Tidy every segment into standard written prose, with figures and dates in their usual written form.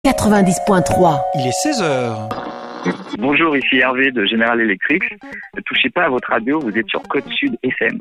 90.3. Il est 16h. Bonjour, ici Hervé de General Electric. Ne touchez pas à votre radio, vous êtes sur Côte Sud FM.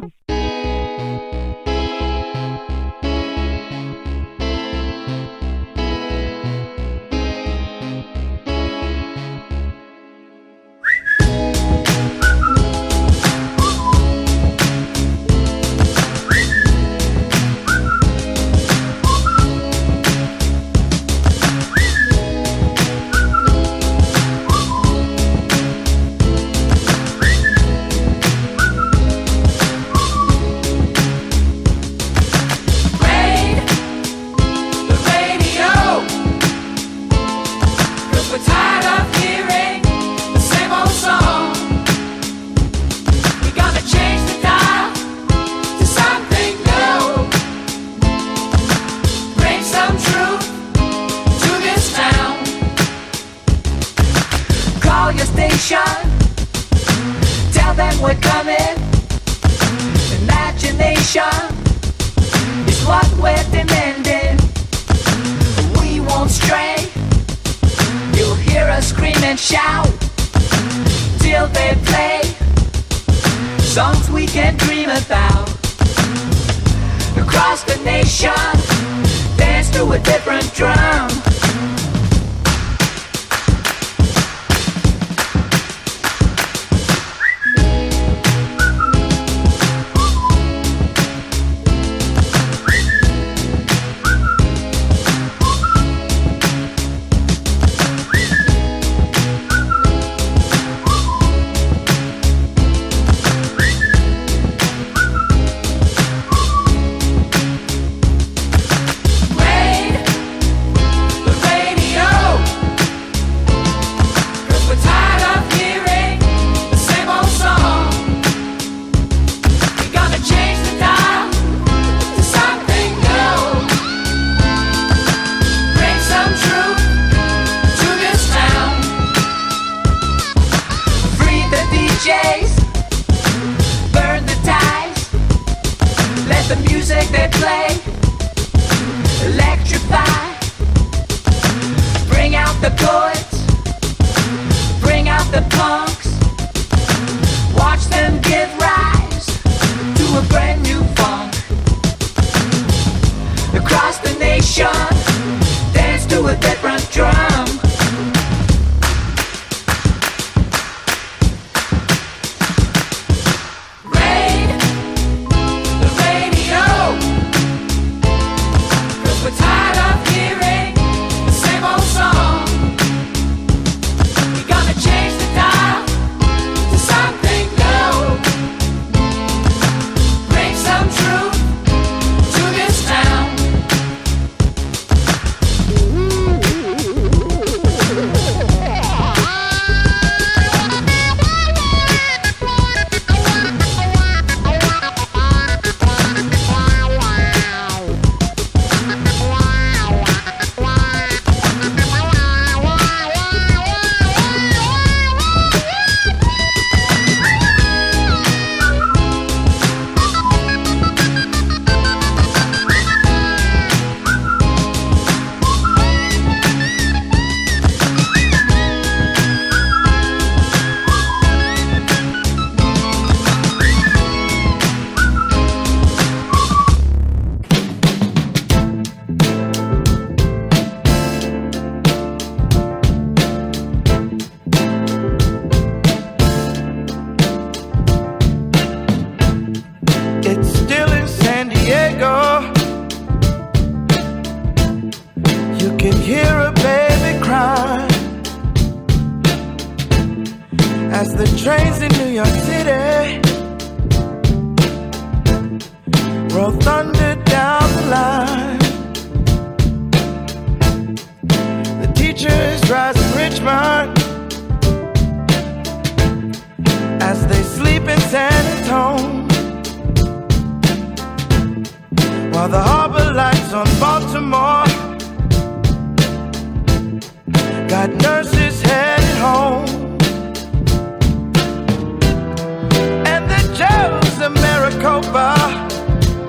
Tell them we're coming. Imagination is what we're demanding. We won't stray. You'll hear us scream and shout till they play songs we can dream about. Across the nation, dance to a different drum.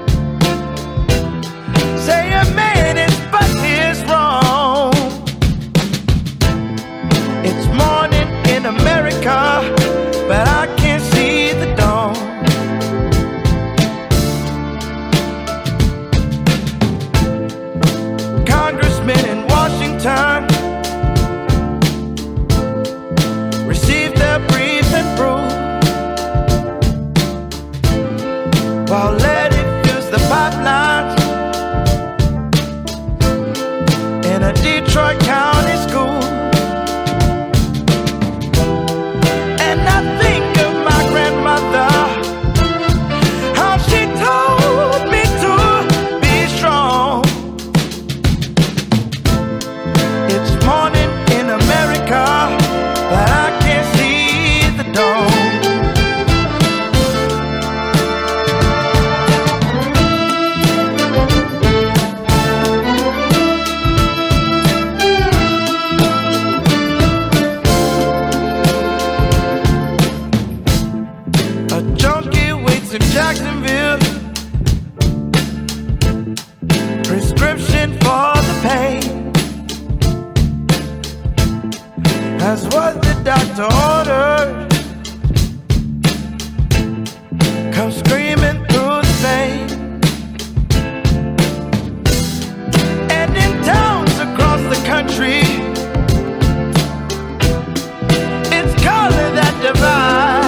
Say a man is but his wrong. return. Receive their brief and bruise, while let it use the pipelines in a Detroit County school. And I think of my grandmother, how she told me to be strong. It's morning in America, but I can't see the dawn. In Jacksonville, prescription for the pain, as what the doctor ordered, come screaming through the pain. And in towns across the country, it's color that divides.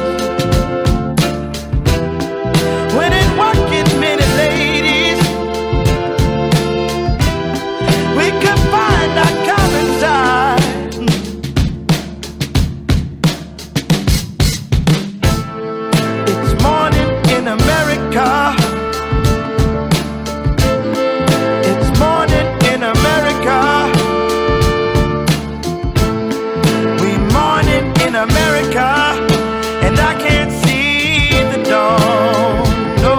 It's morning in America. We morning in America, and I can't see the dawn. No.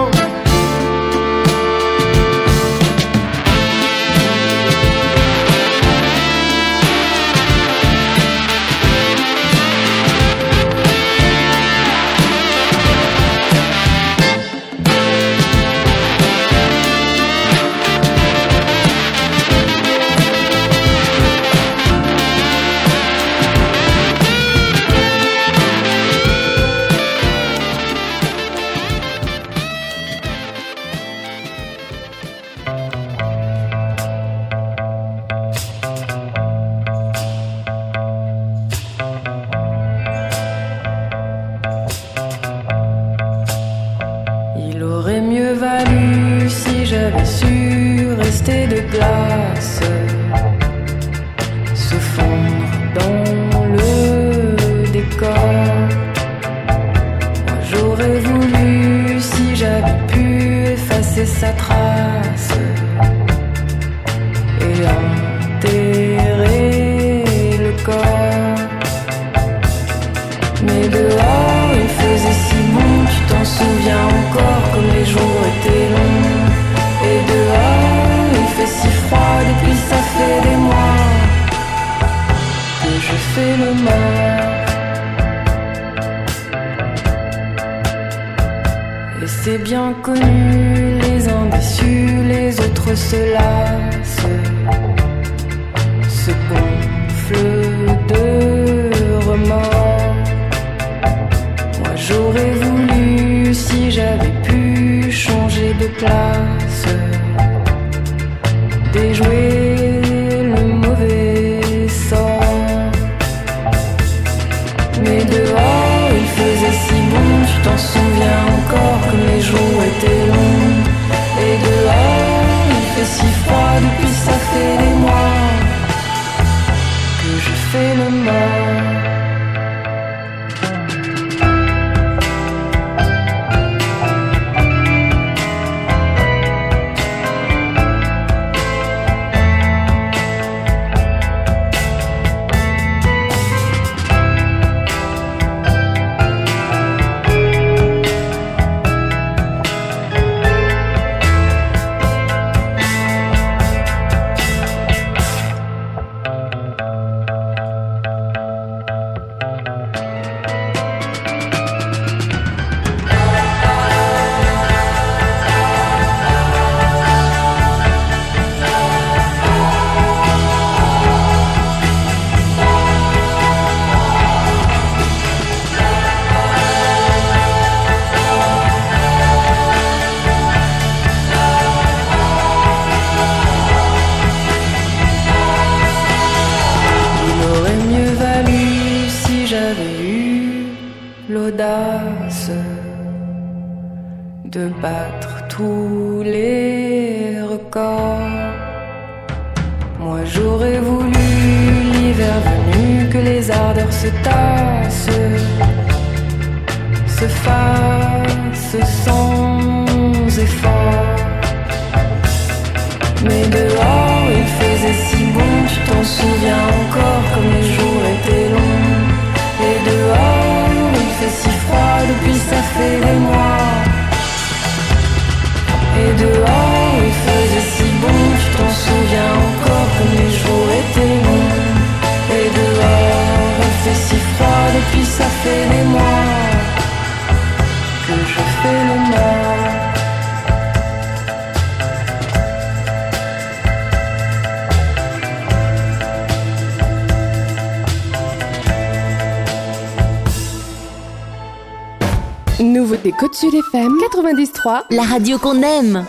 Il aurait mieux valu si j'avais su rester de glace, se fondre dans le décor. Moi j'aurais voulu si j'avais pu effacer sa trace et enterrer le corps. Mais dehors il faisait si bon, tu t'en souviens encore comme les jours étaient longs. Et dehors il fait si froid, depuis ça fait des mois que je fais le mort. Et c'est bien connu, les uns déçus, les autres se lassent, se gonflent de remords. Moi j'aurais voulu si j'avais pu changer de place, déjouer le mauvais sort. Mais dehors il faisait si bon, tu t'en souviens encore que les jours étaient longs. Et dehors il fait si froid depuis de battre tous les records. Moi j'aurais voulu l'hiver venu que les ardeurs se tassent, se fassent sans effort. Mais dehors il faisait si bon, tu t'en souviens encore comme les jours étaient longs. Et dehors il fait si froid depuis ça fait des mois. Et dehors il faisait si bon, tu t'en souviens encore comme les jours étaient longs. Et dehors il fait si froid depuis ça fait des mois que je fais le mort. Nouveauté Côte Sud FM 93, la radio qu'on aime.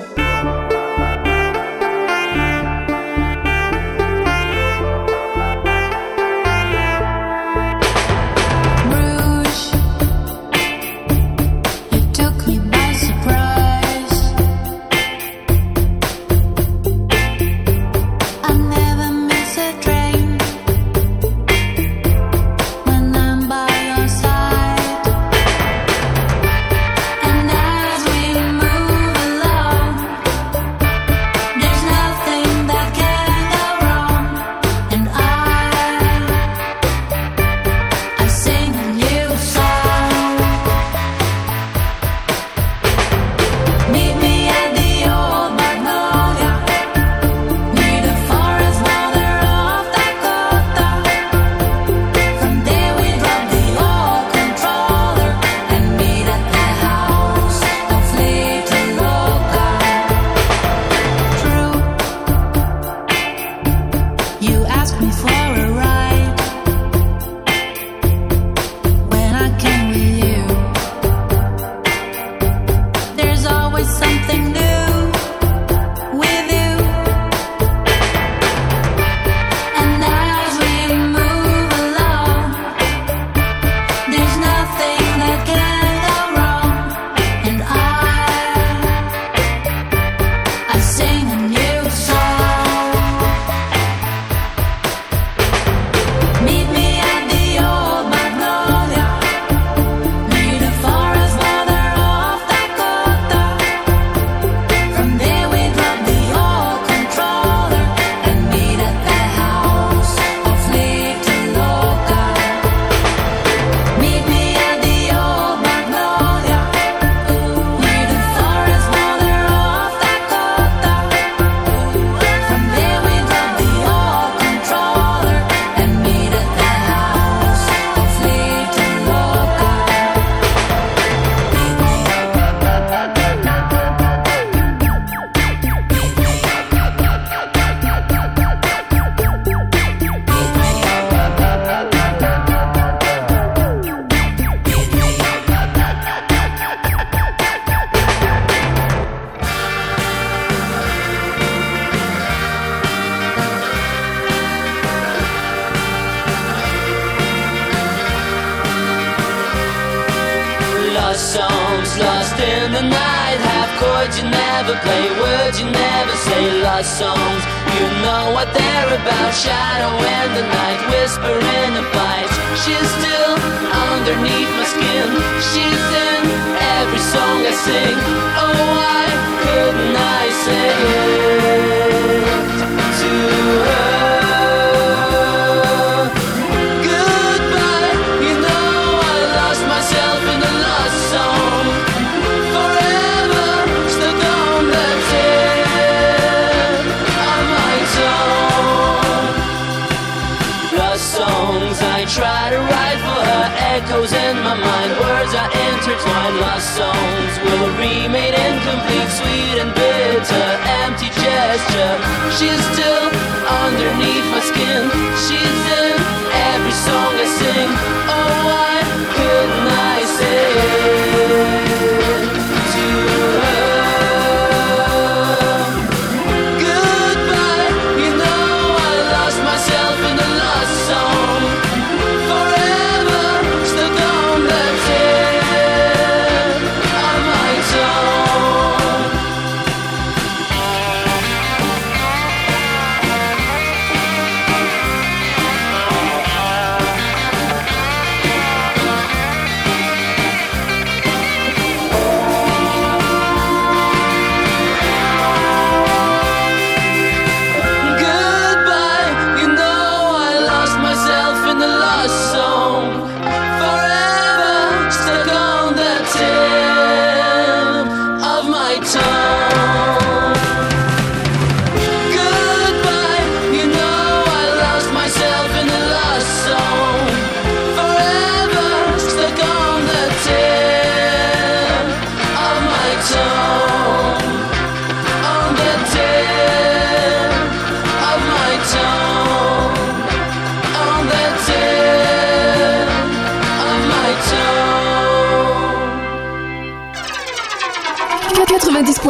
Forever stuck on that tip on my tongue.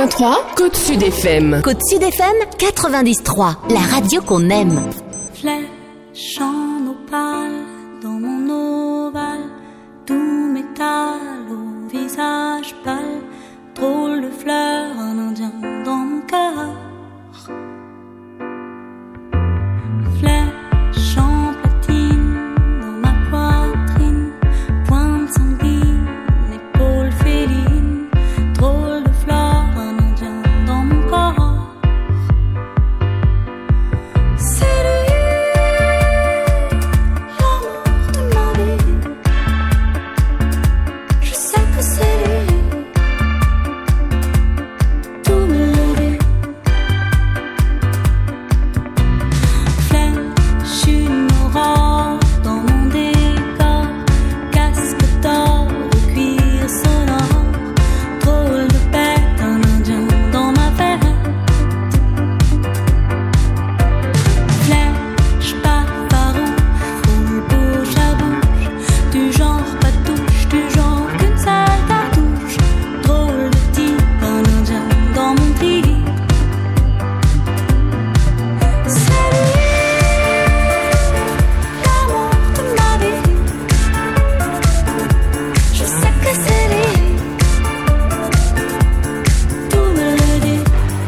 90.3, Côte Sud FM. Côte Sud FM 90.3, la radio qu'on aime. Flèche en opale dans mon ovale, tout métal au visage pâle, drôle de fleur, un indien dans mon cœur. Flèche en platine dans ma poitrine, pointe sanguine, épaule féline, drôle de fleur, un indien dans mon corps. C'est lui, l'amour de ma vie. Je sais que c'est lui, tout me le dit. Flèche une aurore dans mon décor, casque d'or au cuir sonore, drôle de bête, un indien dans ma veine. Flèche pas farouche, roule bouche à bouche, du genre pas touche, du genre qu'une seule cartouche, drôle de type, un indien dans mon trip. C'est lui, l'amour de ma vie. Je sais que c'est lui, tout me le dit.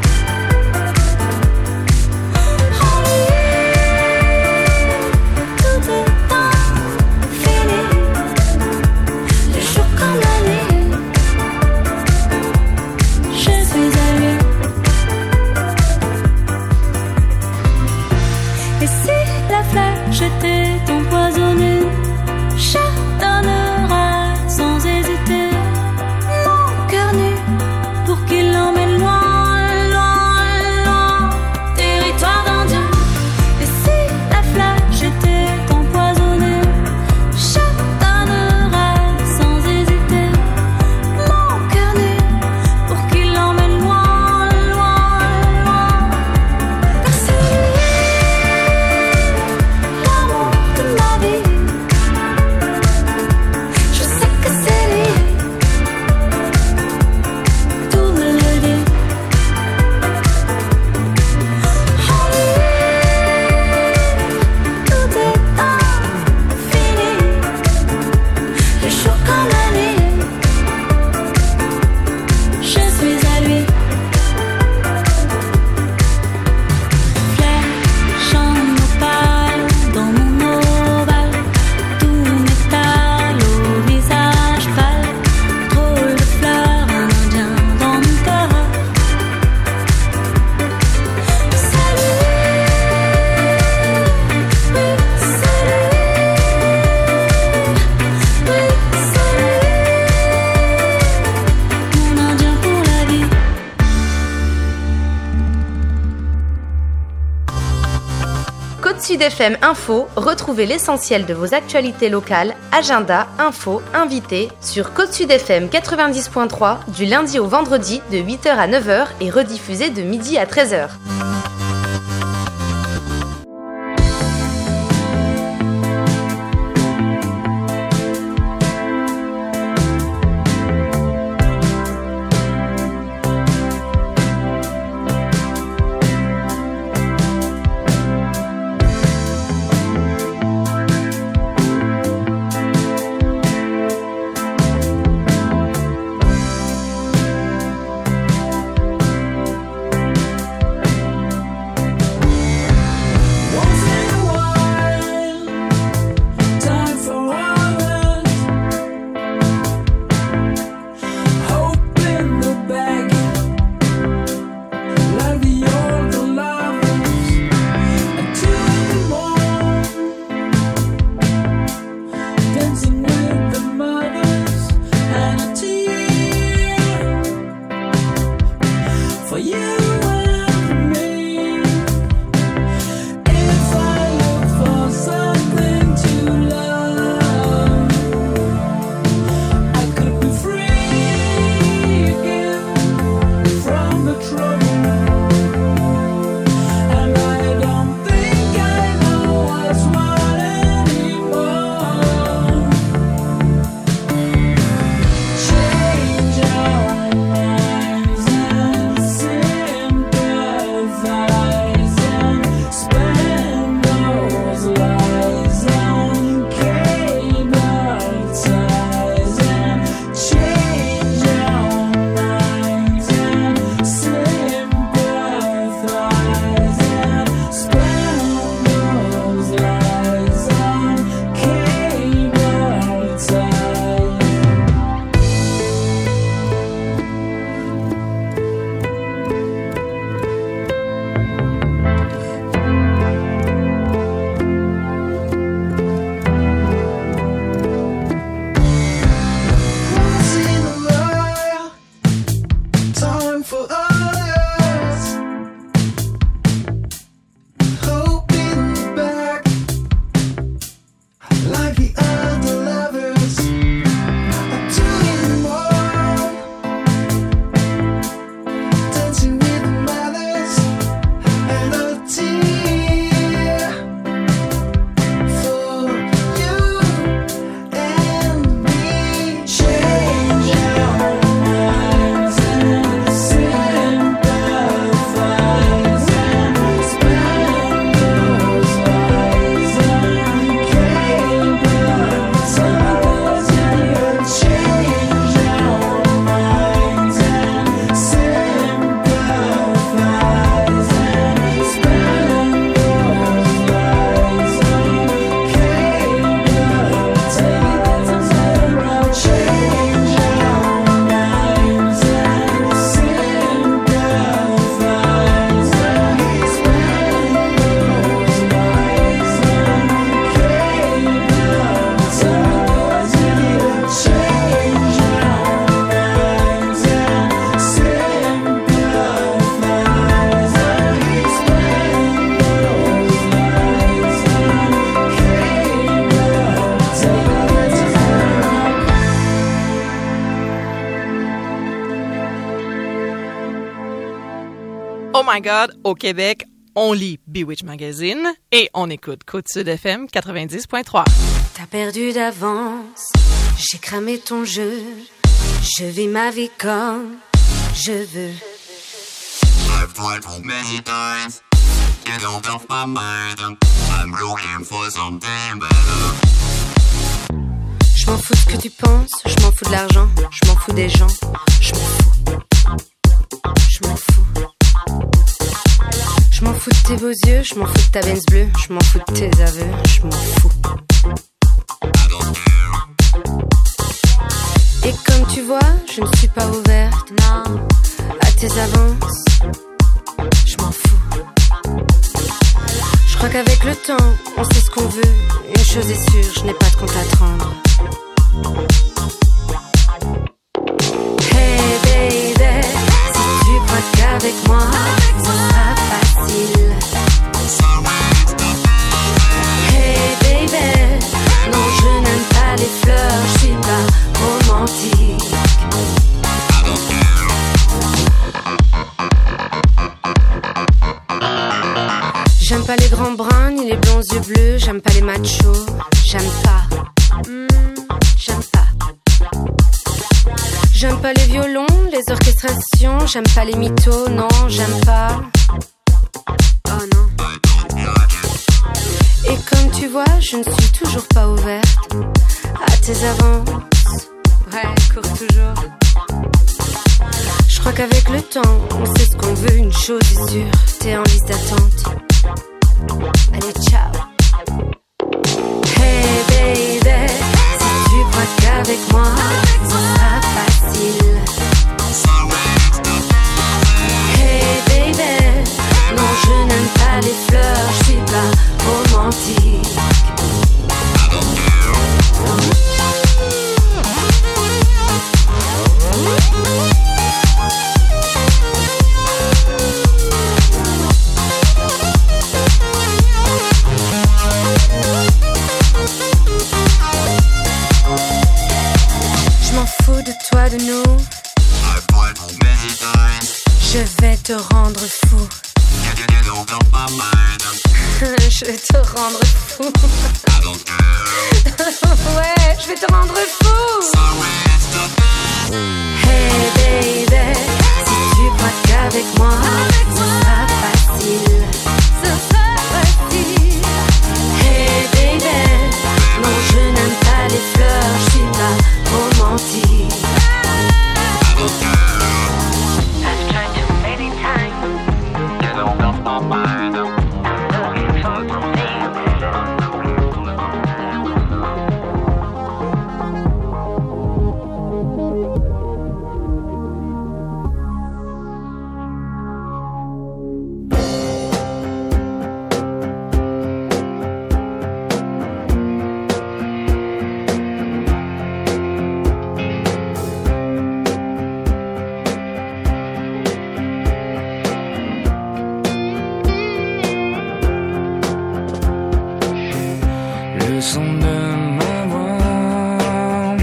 En lui, tout est infini, le jour comme la nuit. Je suis à lui. Et si la flèche était empoisonnée, je donnerais sans hésiter mon cœur nu pour qu'il l'emmène loin, loin, loin, territoire d'Indien. Et si la flèche était empoisonnée, je donnerais sans hésiter mon cœur nu pour qu'il l'emmène loin, loin, loin. Car c'est lui, l'amour de ma vie. Je sais que c'est lui, tout me le dit. En lui, tout est infini, le jour comme la nuit. Je suis à lui. Flèche en opale dans mon ovale, tout métal au visage pâle, drôle de fleur, un indien dans mon cœur. C'est lui, oui, c'est lui, oui, c'est lui, mon indien pour la vie. Côte Sud FM Info, retrouvez l'essentiel de vos actualités locales, agenda, infos, invités sur Côte Sud FM 90.3 du lundi au vendredi de 8h à 9h et rediffusé de midi à 13h. my God, au Québec, on lit Bewitch Magazine et on écoute Côte-Sud FM 90.3. T'as perdu d'avance, j'ai cramé ton jeu, je vis ma vie comme je veux. I've tried for many times, get out of my mind, I'm looking for something better. Je m'en fous de ce que tu penses, je m'en fous de l'argent, je m'en fous des gens, je m'en fous. Je m'en fous. Je m'en fous de tes beaux yeux, je m'en fous de ta Benz bleue, je m'en fous de tes aveux, je m'en fous. Et comme tu vois, je ne suis pas ouverte, non, à tes avances, je m'en fous. Je crois qu'avec le temps, on sait ce qu'on veut, une chose est sûre, je n'ai pas de compte à te rendre. Hey baby, si tu crois qu'avec moi, ce sera facile. Hey baby, non je n'aime pas les fleurs, je suis pas romantique. J'aime pas les grands bruns ni les blonds yeux bleus, j'aime pas les machos, j'aime pas. J'aime pas. J'aime pas les violons, les orchestrations, j'aime pas les mythos, non, j'aime pas. Oh non. Et comme tu vois, je ne suis toujours pas ouverte à tes avances. Ouais, cours toujours. Je crois qu'avec le temps, on sait ce qu'on veut, une chose est sûre, t'es en liste d'attente. Allez, ciao. Hey baby, si tu crois qu'avec moi, ce sera facile. Hey baby, non je n'aime pas les fleurs, je suis pas romantique. Je m'en fous de toi, de nous. Je vais te rendre fou. Je vais te rendre fou. Ouais, je vais te rendre fou. Hey baby, si tu crois qu'avec moi, ce sera facile. Ce sera facile. Hey baby, non je n'aime pas les fleurs, je suis pas romantique. I've tried too many times. Get out of my mind. I'm looking for something better. Le son de ma voix,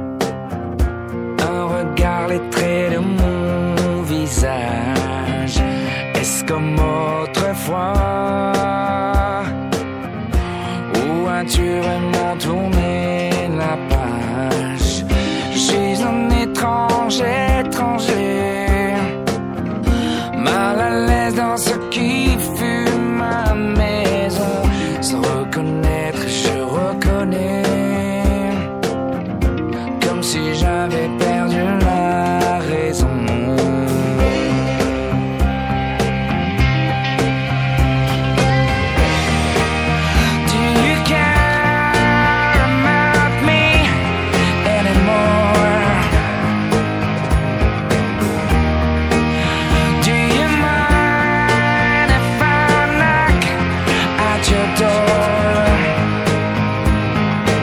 un regard, les traits de mon visage. Est-ce comme autrefois, ou as-tu vraiment tourné la page? Je suis un étranger, mal à l'aise dans ce qui fut ma maison. Sans reconnaître, je reconnais, comme si j'avais perdu la raison. Do you care about me anymore? Do you mind if I knock at your door?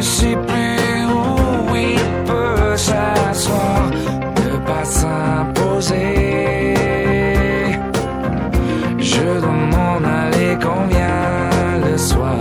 sais plus où il peut s'asseoir, ne pas s'imposer. Je dois m'en aller quand vient le soir.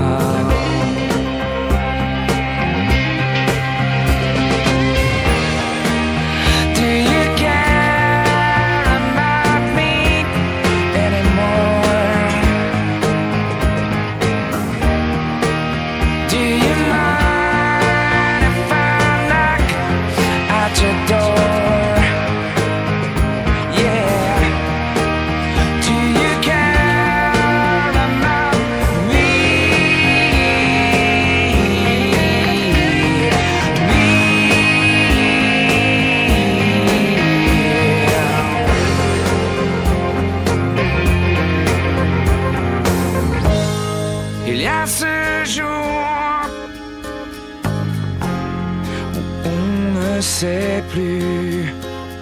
Plus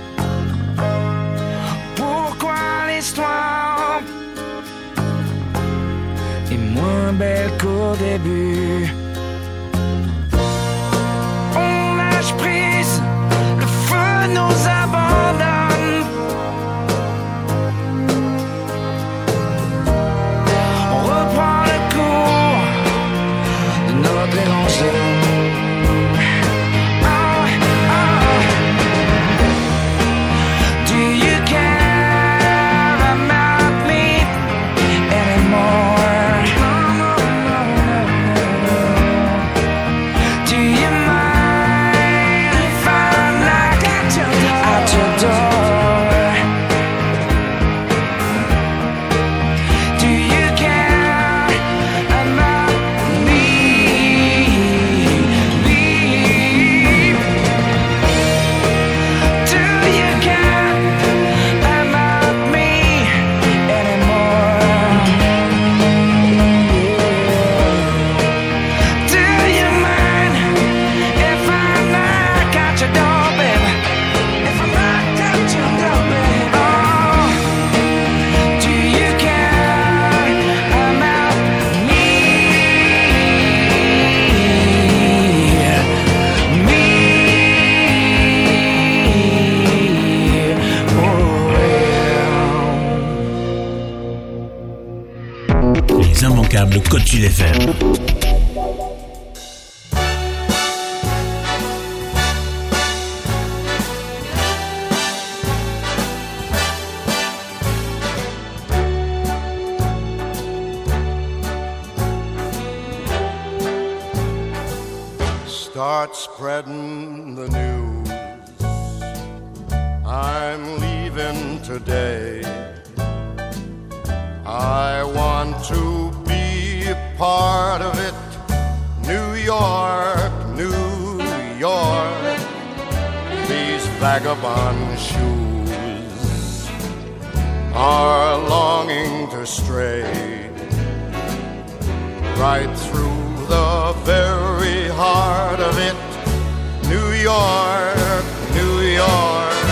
pourquoi l'histoire est moins belle qu'au début. On lâche prise, le feu nous abandonne. On reprend le cours de notre errance. Le Côte Sud FM. Start spreading the news. I'm leaving today. I want to part of it. New York, New York, these vagabond shoes are longing to stray right through the very heart of it. New York, New York,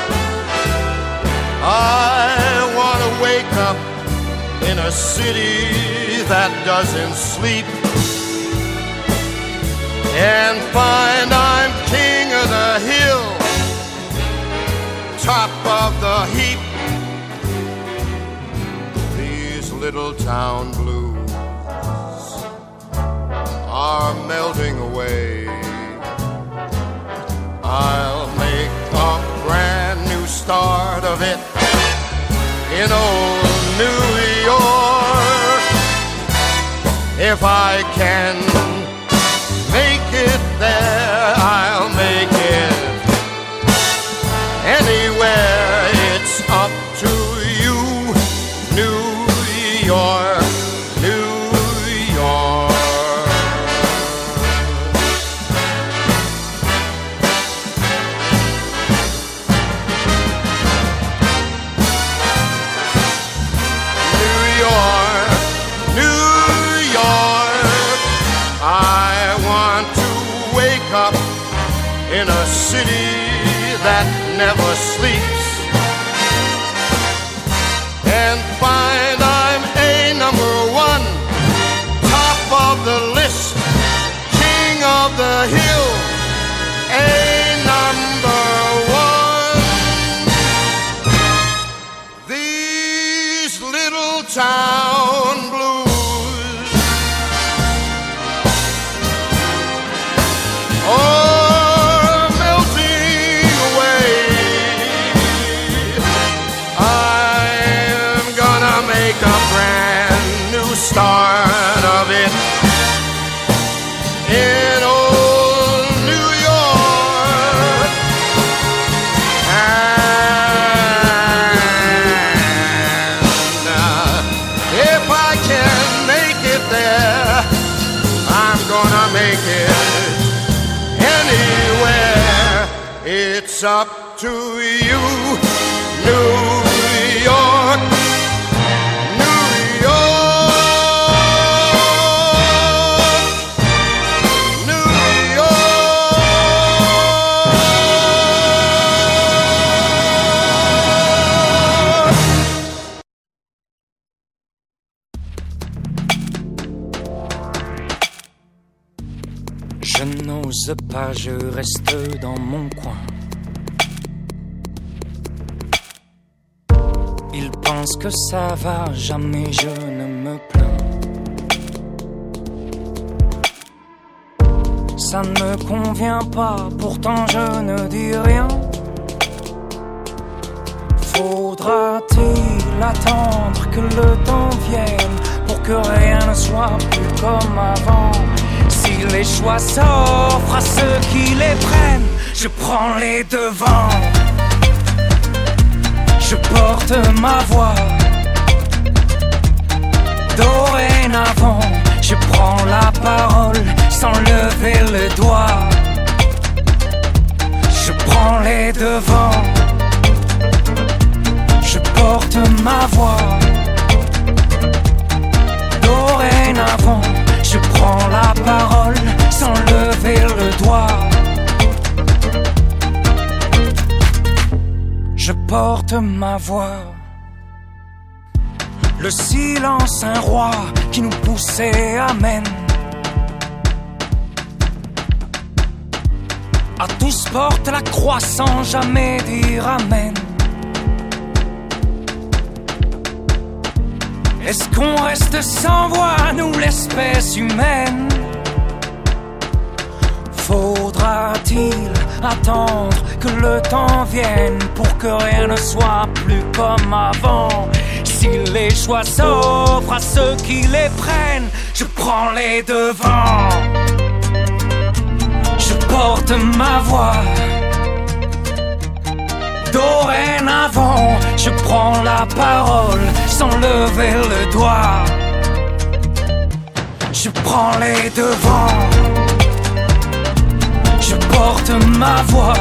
I want to wake up in a city that doesn't sleep and find I'm king of the hill, top of the heap. These little town blues are melting away. I'll make a brand new start of it in old New York. If I can make it there, I'll make it anywhere. It's up to you, New York, New York. In a city that never sleeps and find I'm a number one, top of the list, king make it anywhere. It's up to you, New York, New York, New York. Je n'ose pas, je reste dans mon coin. Ils pensent que ça va, jamais je ne me plains. Ça ne me convient pas, pourtant je ne dis rien. Faudra-t-il attendre que le temps vienne pour que rien ne soit plus comme avant? Si les choix s'offrent à ceux qui les prennent, je prends les devants. Je porte ma voix. Dorénavant, je prends la parole sans lever le doigt. Je prends les devants. Je porte ma voix. Dorénavant, je prends la parole sans lever le doigt. Je porte ma voix. Le silence, un roi qui nous poussait, amène à tous porte la croix sans jamais dire amen. Est-ce qu'on reste sans voix, nous l'espèce humaine? Faudra-t-il attendre que le temps vienne pour que rien ne soit plus comme avant? Si les choix s'offrent à ceux qui les prennent, je prends les devants. Je porte ma voix. Dorénavant, je prends la parole sans lever le doigt. Je prends les devants. Je porte ma voix.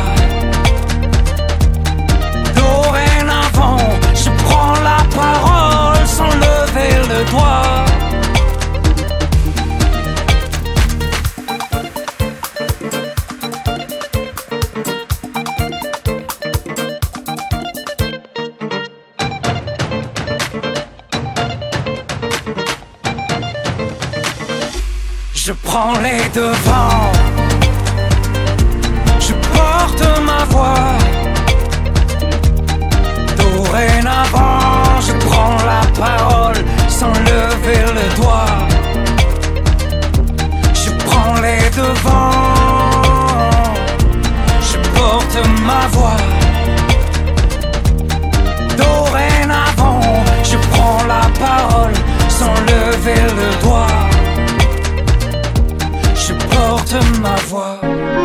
Dorénavant, je prends la parole sans lever le doigt. Je prends les devants. Je porte ma voix. Dorénavant, je prends la parole sans lever le doigt. Je prends les devants. Je porte ma voix. Dorénavant, je prends la parole sans lever le doigt. Je porte ma voix.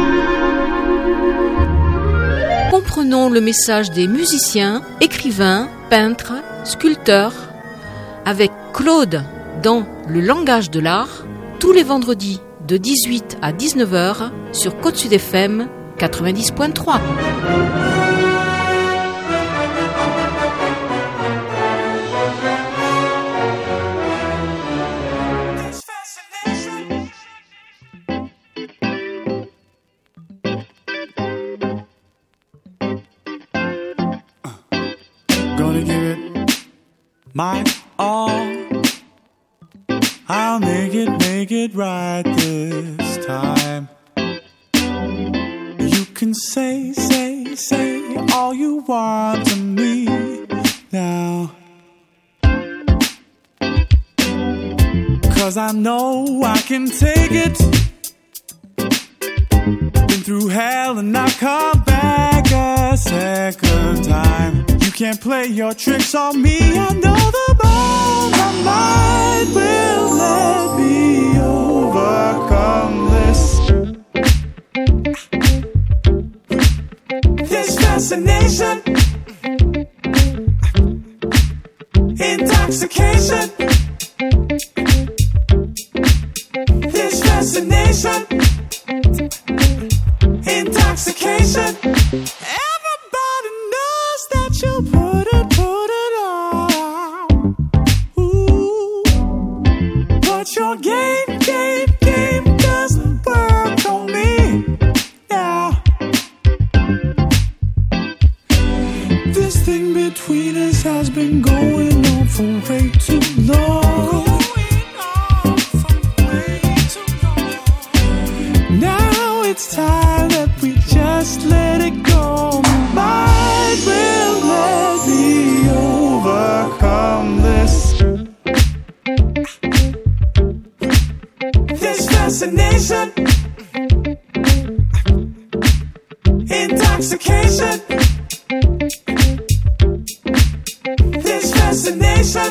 Comprenons le message des musiciens, écrivains, peintres, sculpteurs avec Claude dans Le langage de l'art, tous les vendredis de 18 à 19h sur Côte Sud FM 90.3. Gonna give it my all. I'll make it right this time. You can say all you want to me now. 'Cause I know I can take it. Been through hell and I come back a second time. You can't play your tricks on me. I know the ball my mind will let me overcome this fascination, intoxication, this fascination. intoxication. Everybody knows that you put it on. Ooh, but your game doesn't work on me. Yeah, this thing between us has been going on for way too long. Now it's time that we just let it go. Might will let me overcome this fascination, intoxication, this fascination.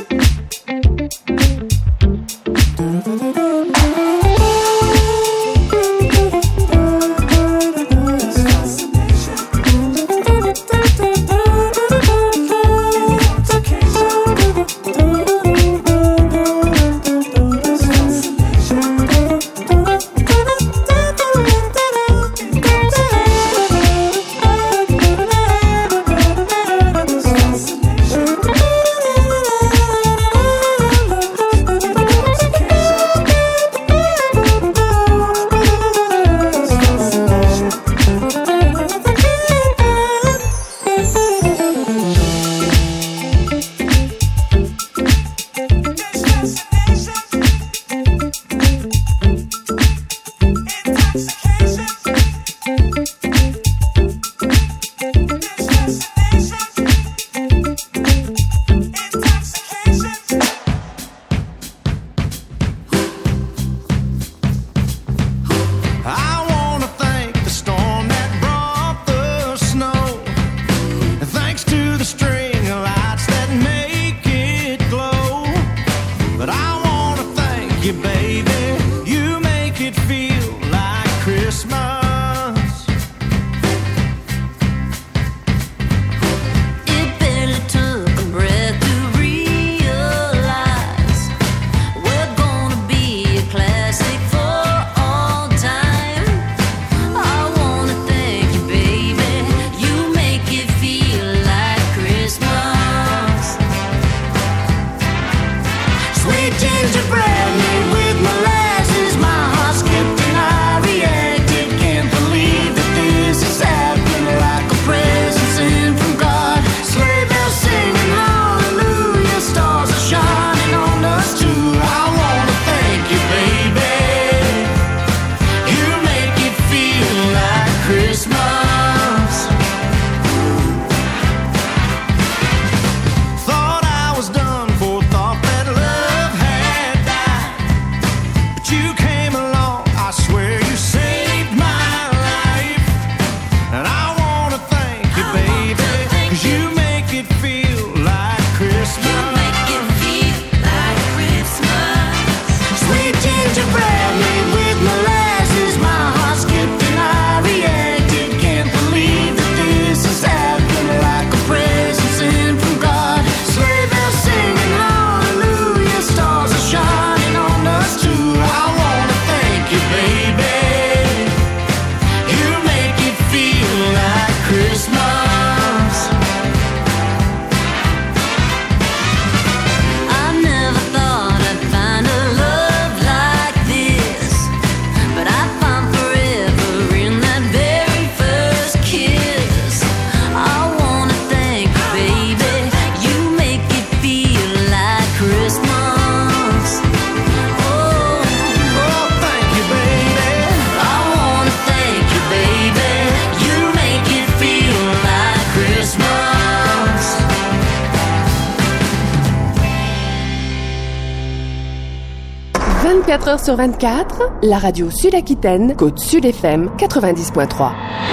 Heures sur 24, la radio Sud-Aquitaine, Côte Sud FM 90.3.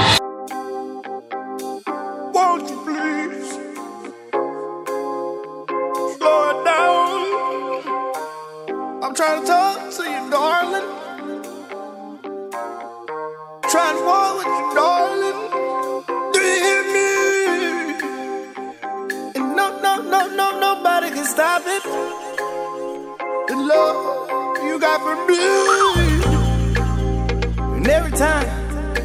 Won't you please slow it down? I'm trying to talk to you, darling. Trying to walk with you, darling. Do you hear me? And no, nobody can stop it. The love you got for me. And every time I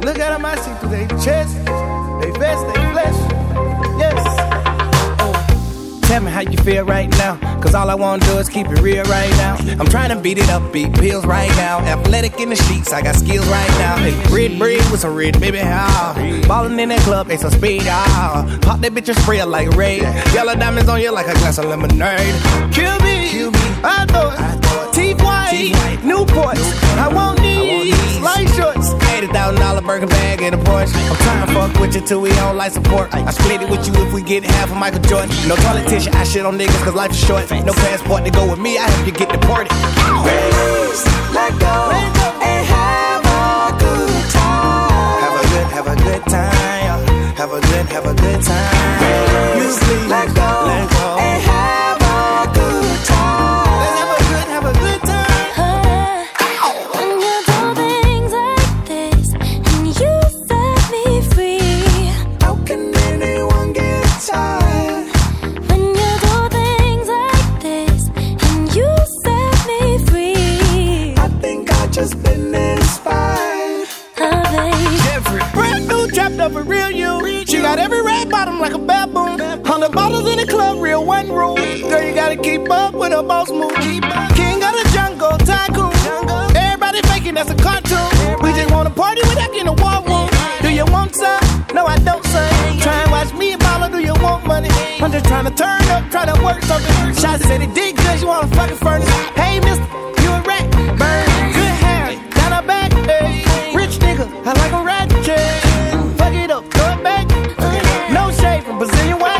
Look at them, I see through their chest, they vest, they flesh. Yes. Tell me how you feel right now, cause all I wanna do is keep it real right now. I'm trying to beat it up, beat pills right now. Athletic in the streets, I got skills right now. Hey, red bread with some red, baby, ballin' in that club, they some speed, pop that bitch and spray it like raid. Yellow diamonds on you like a glass of lemonade. Kill me, I thought it. Teeth white, Newports, I want these light shorts. $80,000 burger bag in a Porsche. I'm trying to fuck with you till we on life support. I split it with you if we get half of Michael Jordan. No toilet tissue, I shit on niggas cause life is short. No passport to go with me, I help you get deported. Raise, let go, and have a good time. Have a good time. Have a good time. Raise, let go, and have a good time. Let's have a good time. When you do things like this, and you set me free. How can anyone get tired? When you do things like this, and you set me free. I think I just been inspired. Jeffrey, brand new trapped up a real you. She got every red bottom like a baboon. 100 bottles in the club, real one rule. Girl, you gotta keep up with her boss move. King of the jungle, tycoon. Everybody faking that's a cartoon. We just wanna party without getting a war room. Do you want some? No, I don't, son. Try and watch me and Paula, do you want money? I'm just trying to turn up, try to work something. Shots said he did good, you wanna fucking furnace. Hey, mister, you a rat, burn. Good hair, down her back, hey. Rich nigga, I like a rat, yeah. Fuck it up, throw it back. No shade from Brazilian wax.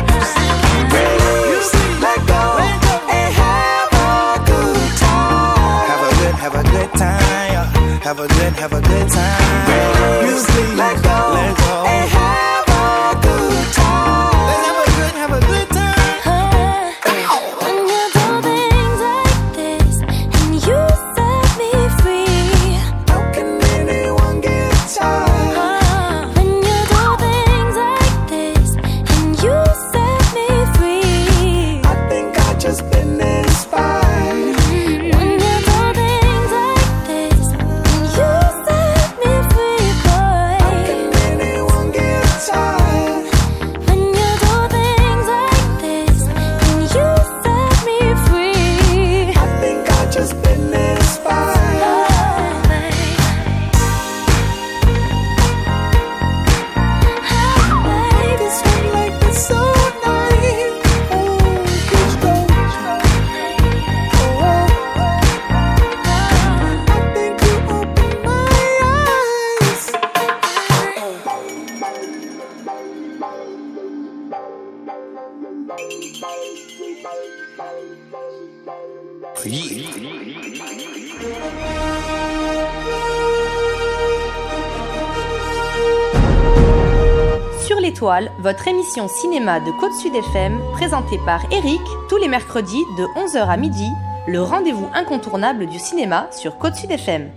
Let go, and have a good time. Have a good time. Have a good time. Music, let go, and have a good time. Let's have a good time. When you do things like this, and you set me free. How can anyone get tired? When you do things like this, and you set me free. I think I just been inspired. When you do things like this, and you set me free, boy. How can anyone get tired? When you do things like this, and you set me free. I think I just been inspired. Baby, swing like this so nice. Oh, let's go. I think you opened my eyes. Sur l'étoile, votre émission cinéma de Côte-Sud FM, présentée par Eric, tous les mercredis de 11h à midi, le rendez-vous incontournable du cinéma sur Côte-Sud FM.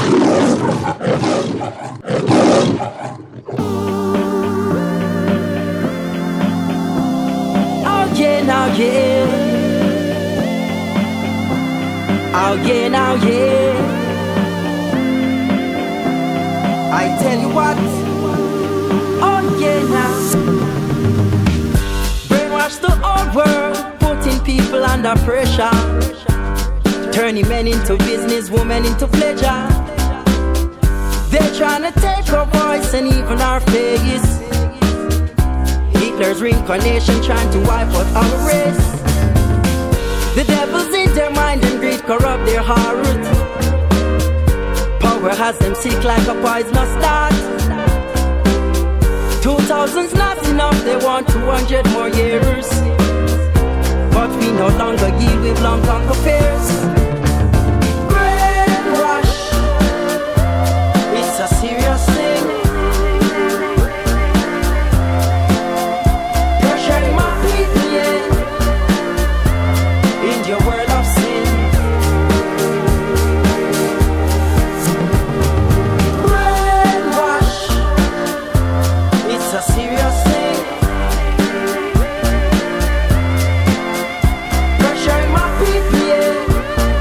Oh yeah, now yeah. Oh yeah, now yeah. I tell you what. Oh yeah, now. Brainwash the whole world, putting people under pressure, turning men into business, women into pleasure. They're trying to take our voice and even our face. Hitler's reincarnation trying to wipe out our race. The devil's in their mind and greed corrupt their heart. Power has them sick like a poisonous dart. 2000's not enough, they want 200 more years. But we no longer yield with long conquer fears. Brainwash, it's a serious thing. Pressuring my people, yeah, in your world of sin. Brainwash, it's a serious thing. Pressuring my people, yeah,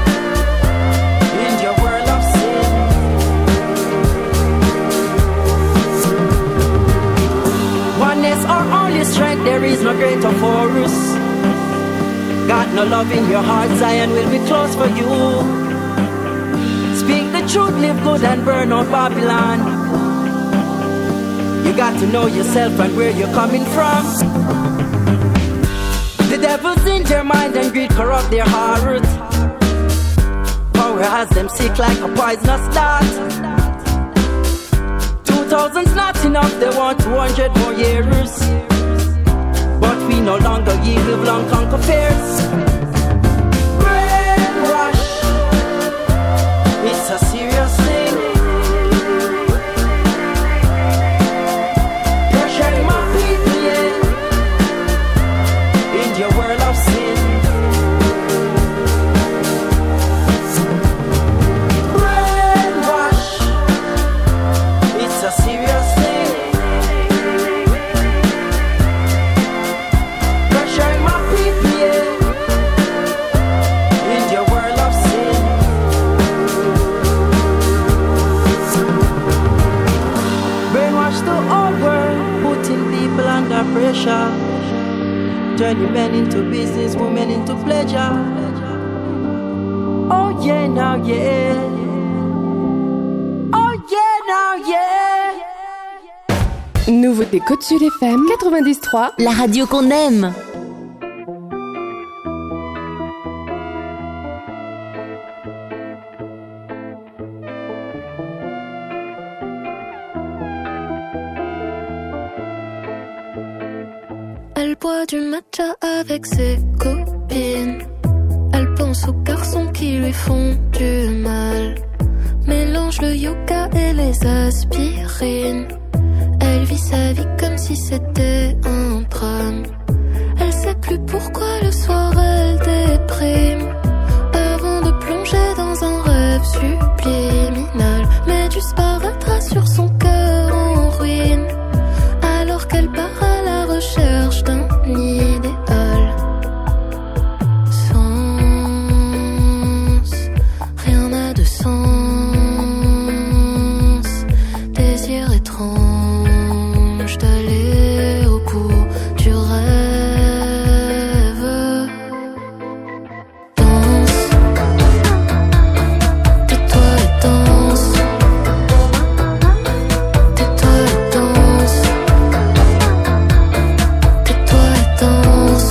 no love in your heart, Zion will be closed for you. Speak the truth, live good and burn out Babylon. You got to know yourself and where you're coming from. The devil's in their mind and greed corrupt their heart. Power has them sick like a poisonous dart. 2000's not enough, they want 200 more years. But we no longer yield, we've long conquered fears. Brainwash, it's a serious thing. Pressuring my people, yeah, in your world of sin. Brainwash, it's a serious thing. Pressuring my people, yeah, in your world of sin. Brainwash the whole world, putting people under pressure. Turning men into business, women into pleasure. Oh yeah, now yeah. Oh yeah, now yeah. Nouveauté Côte Sud FM 93, la radio qu'on aime. Elle boit du matcha avec ses copines. Elle pense aux garçons qui lui font du mal. Mélange le yoga et les aspirines. Elle vit sa vie comme si c'était un drame. Elle sait plus pourquoi le soir elle déprime. Avant de plonger dans un rêve subliminal, mais disparaîtra sur son cœur en ruine. Alors qu'elle part à la recherche d'un idéal. Sens, rien n'a de sens. Désir étrange d'aller au bout du rêve. Danse, tais-toi et danse. Tais-toi et danse. Tais-toi et danse.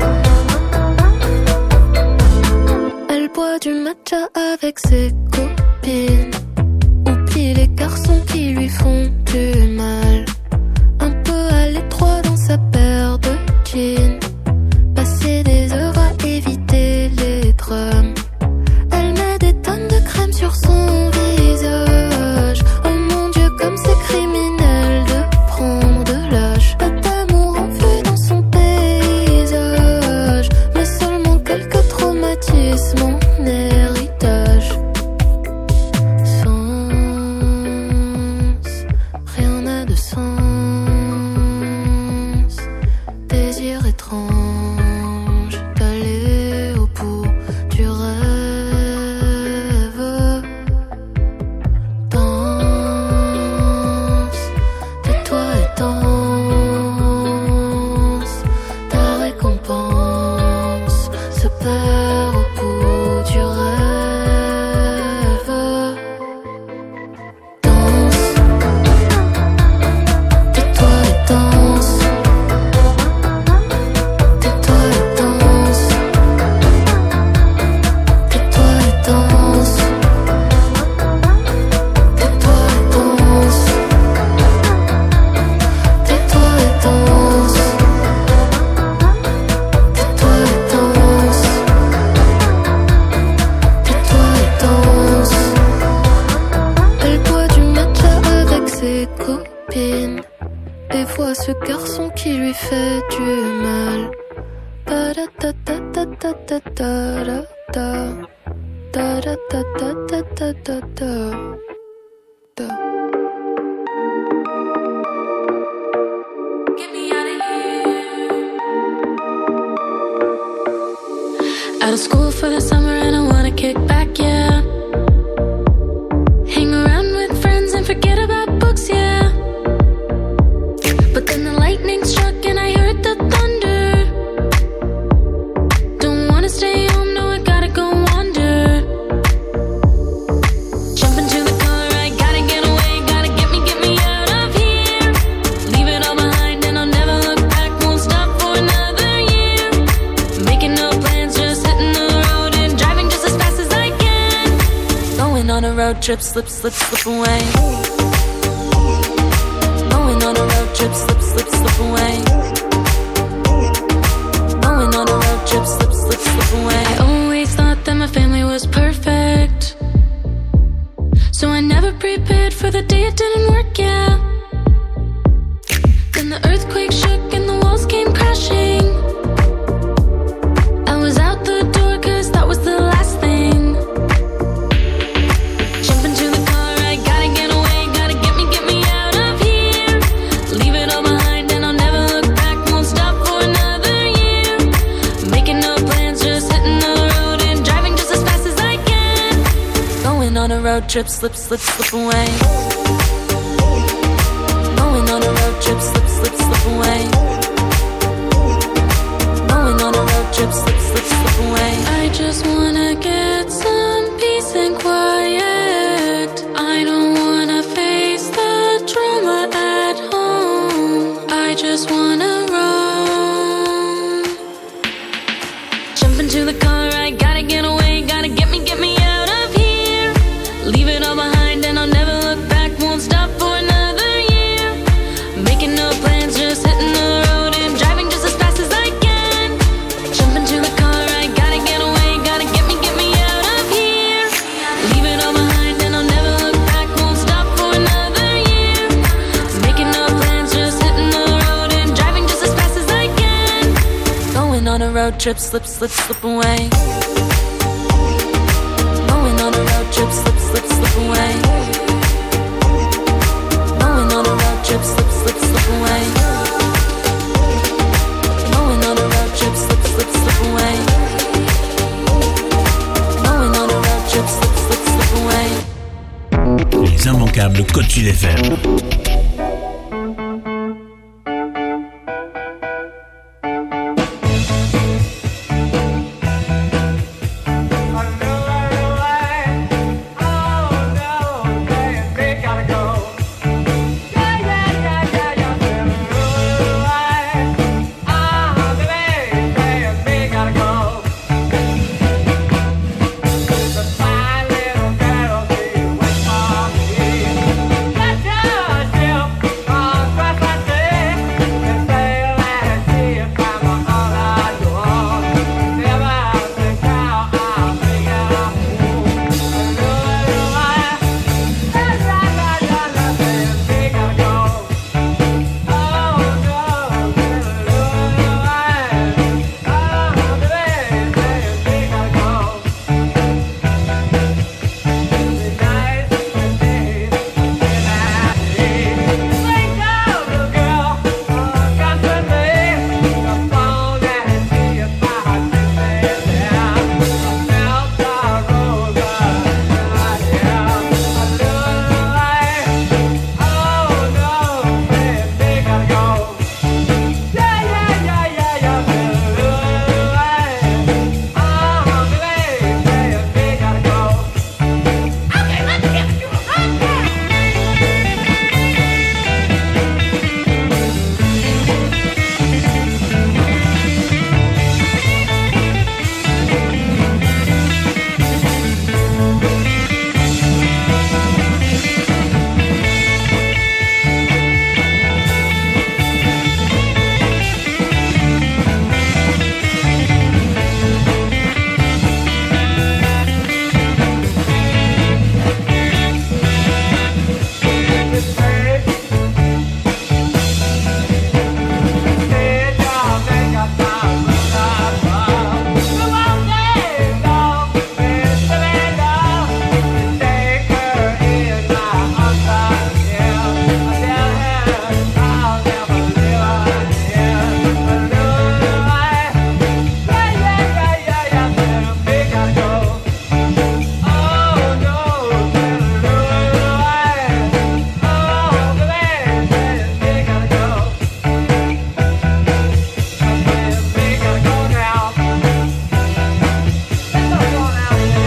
Elle boit du matcha avec ses copines. Oublie les garçons qui lui font du mal. Un peu à l'étroit dans sa paire de jeans. Passer des heures à éviter les drames. Elle met des tonnes de crème sur son visage. Oh mon Dieu, comme c'est criminel de prendre de l'âge. Pas d'amour en vue dans son paysage, mais seulement quelques traumatismes en héritage. Sens, rien n'a de sens. Désir étrange d'aller au bout du rêve. Danse, tais-toi et danse. Ta récompense se perd au bout du rêve. Danse, tais-toi et danse. Tais-toi et danse. Tais-toi et danse. Tais-toi et danse. Tais-toi et danse. Tais-toi et danse. Tais-toi et danse. Elle boit du matcha avec ses copines et voit ce garçon qui lui fait du mal. Da-da-da-da-da-da-da-da-da. Da-da-da-da-da-da-da-da. Out of school for the summer and I wanna kick back, yeah. Hang around with friends and forget about books, yeah. But then the lightning struck and I heard the thunder. Don't wanna trip, slip, slip, slip away. Going on a road trip, slip, slip, slip away. Going on a road trip, slip, slip, slip away. I always thought that my family was perfect, so I never prepared for the day it didn't work, yeah. Then the earthquake shook and the walls came crashing. I was out the door cause that was the last thing. Jump into the car, I gotta get away, gotta get me out of here. Leave it all behind and I'll never look back, won't stop for another year. Making no plans, just hitting the road and driving just as fast as I can. Going on a road trip, slip, slip, slip away. Going on a road trip, slip, slip, slip away. Going on a road trip, slip, slip, slip away. I just wanna get some peace and quiet. I don't wanna face the drama at home. I just wanna roam. Jump into the car, I gotta get away, gotta get me out of here. Leave it all behind and I'll never look back, won't stop for another year. Making no plans, just hitting the road and driving just as fast as I can. Jump into the car, I gotta get away, gotta get me out of here. Leave it all behind and I'll never look back, won't stop for another year. Making no plans, just hitting the road and driving just as fast as I can. Going on a road trip, slip, slip, slip away. Going on a road trip, slip, slip, slip away. Going on a road trip, slip, slip, slip away. Going on a road trip, slip, slip, slip away. Going on a road trip, slip, slip, slip away. Les immanquables Côte Sud FM.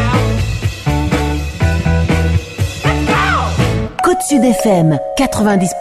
Sud FM 90.